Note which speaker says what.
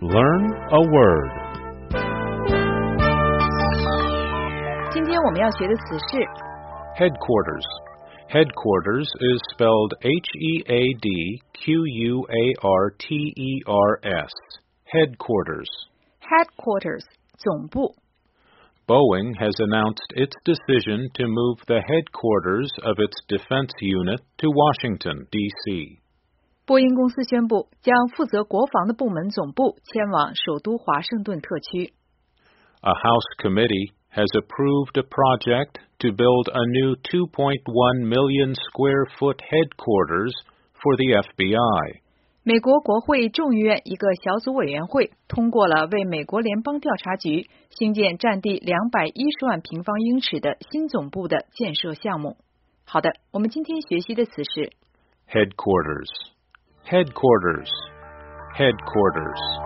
Speaker 1: Learn a word.
Speaker 2: 今天我们要学的词是
Speaker 1: Headquarters. Headquarters is spelled Headquarters. Headquarters.
Speaker 2: headquarters 总部。
Speaker 1: Boeing has announced its decision to move the headquarters of its defense unit to Washington, D.C.
Speaker 2: 波音公司宣布将负责国防的部门总部迁往首都华盛顿特区。
Speaker 1: A House committee has approved a project to build a new 2.1 million square foot headquarters for the FBI.
Speaker 2: 美国国会众议院一个小组委员会通过了为美国联邦调查局兴建占地210万平方英尺的新总部的建设项目。好的，我们今天学习的词是
Speaker 1: Headquarters. Headquarters. Headquarters.